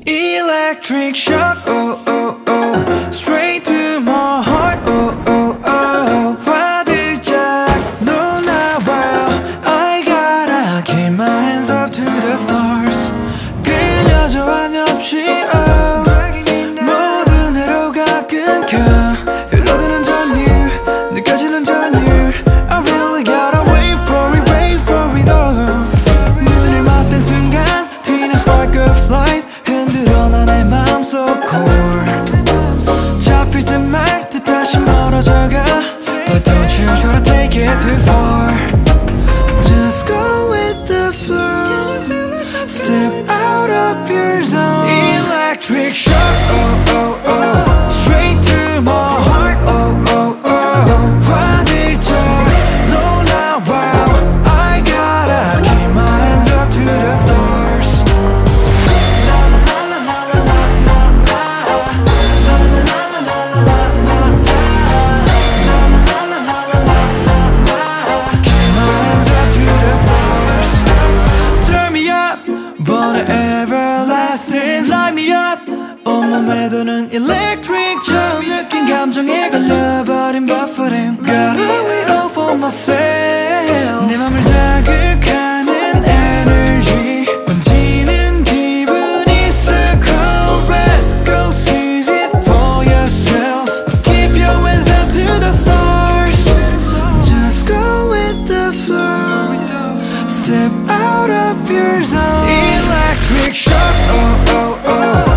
Electric shock, oh, oh, oh. Straight to my heart, oh, oh, oh. 화들짝 놀라워. I gotta keep my hands up to the stars. 끌려져 한없이, oh. 모든 회로가 끊겨. 흘러드는 전율, 느껴지는 전율. I really gotta wait for it, oh. 문을 맞댄 순간 튀는 spark of light. 흔들어 난 내 맘속 core. 잡힐 듯 말 듯 다시 멀어져가. But don't you try to take it too far. Just go with the flow. Step out of your zone. Electric shock, oh, oh, oh. Straight to my heart, oh, oh, oh. 화들짝 놀라워. I gotta keep my hands up to the stars. But everlasting, light me up. 온몸에 도는 electric 처음 느낀 감정에 걸려버린 buffering. Gotta wait all for myself. 내 맘을 자극하는 energy. 번지는 기분이 so correct. Go seize it for yourself. Keep your hands up to the stars. Just go with the flow. Step out of your zone. Electric shock, oh, oh, oh.